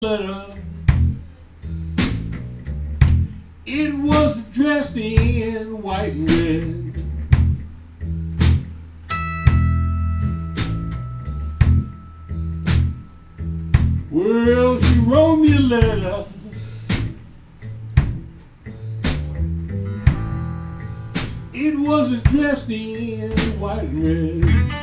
letter. It was dressed in white and red. Well, she wrote me a letter. It was dressed in white and red.